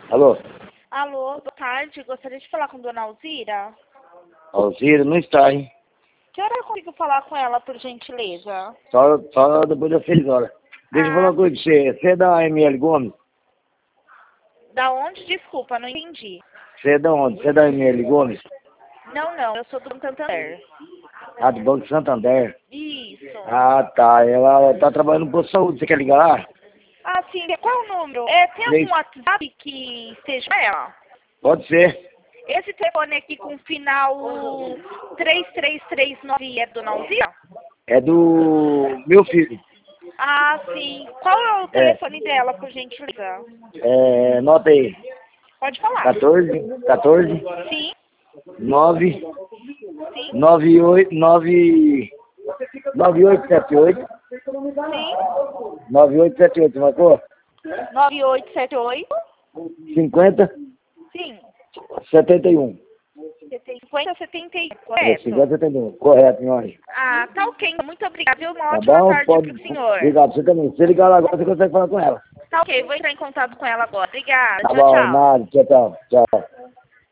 Alô? Alô, boa tarde. Gostaria de falar com Dona Alzira. Alzira não está, hein? Que hora eu consigo falar com ela, por gentileza? Só depois das 6 horas. Deixa eu falar uma coisa pra você. Você é da ML Gomes? Da onde? Desculpa, não entendi. Você é da onde? Você é da ML Gomes? Não, eu sou do Santander. Ah, do Banco Santander? Isso. Ah, tá. Ela tá trabalhando no posto de saúde. Você quer ligar lá? Ah, sim. Qual é o número? Tem algum WhatsApp que esteja ela? Pode ser. Esse telefone aqui com final 3339 é do Dona Alzira? É do meu filho. Ah, sim. Qual é o telefone dela, por gentileza? Nota aí. Pode falar. 14 Sim, 9 sim, 98 9878 sim. 9878, marcou? 9878. 50 Sim. 71. 50, 71, É, correto? 50 71. Correto, meu anjo. Ah, tá ok. Muito obrigada. Viu? Uma Tá ótima bom? tarde Pode. pro senhor. Obrigado, você também. Se você ligar lá agora, você consegue falar com ela. Tá ok, vou entrar em contato com ela agora. Obrigada. Tá Tchau, bom, tchau. nada. Tchau, tchau. Tchau.